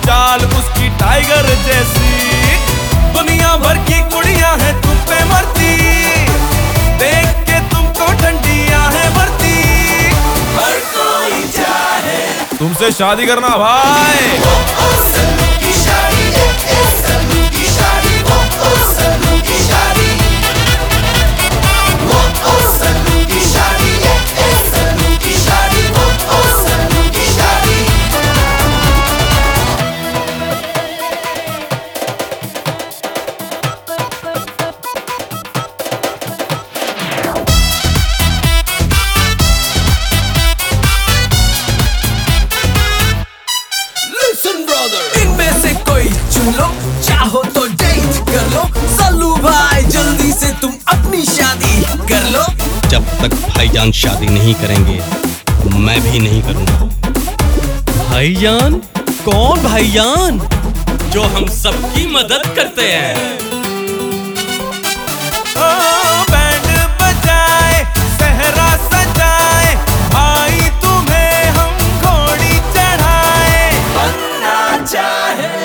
चाल उसकी टाइगर जैसी। दुनिया भर की कुड़ियां हैं तुम पे मरती, देख के तुमको ठंडियां है भरती। हर कोई चाहे तुमसे शादी करना भाई। सल्लू की शादी, सल्लू की शादी, सल्लू की शादी, सल्लू की शादी, सल्लू की शादी, सल्लू की शादी। Listen brother, इनमें से कोई चुन लो, चाहो तो डेट कर लो। सल्लू भाई जल्दी से तुम अपनी शादी कर लो। जब तक भाईजान शादी नहीं करेंगे मैं भी नहीं करूंगा। भाईजान? कौन भाईजान? जो हम सबकी मदद करते हैं। बैंड बजाए सहरा सजाए, भाई तुम्हें हम घोड़ी चढ़ाए। बनना चाहे